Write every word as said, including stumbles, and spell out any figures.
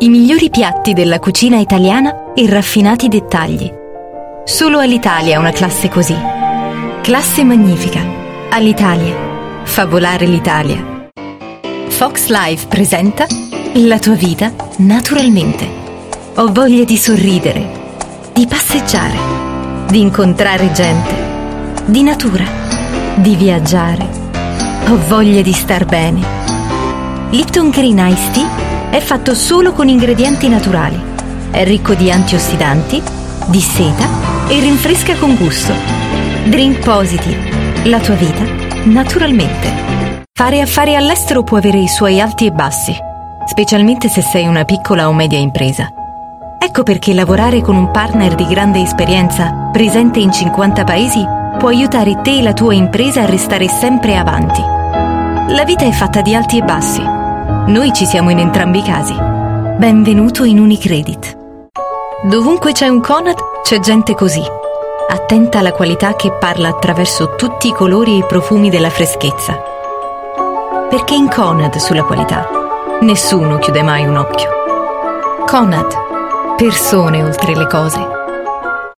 I migliori piatti della cucina italiana e raffinati dettagli. Solo Alitalia ha una classe così. Classe magnifica. Alitalia. Fa volare l'Italia. Fox Live presenta La tua vita naturalmente. Ho voglia di sorridere, di passeggiare, di incontrare gente, di natura, di viaggiare. Ho voglia di star bene. Lipton Green Iced Tea è fatto solo con ingredienti naturali. È ricco di antiossidanti, di seta e rinfresca con gusto. Drink Positive. La tua vita naturalmente. Fare affari all'estero può avere i suoi alti e bassi, specialmente se sei una piccola o media impresa. Ecco perché lavorare con un partner di grande esperienza, presente in cinquanta paesi, può aiutare te e la tua impresa a restare sempre avanti. La vita è fatta di alti e bassi. Noi ci siamo in entrambi i casi. Benvenuto in Unicredit. Dovunque c'è un Conad, c'è gente così, attenta alla qualità che parla attraverso tutti i colori e i profumi della freschezza. Perché in Conad sulla qualità nessuno chiude mai un occhio. Conad, persone oltre le cose.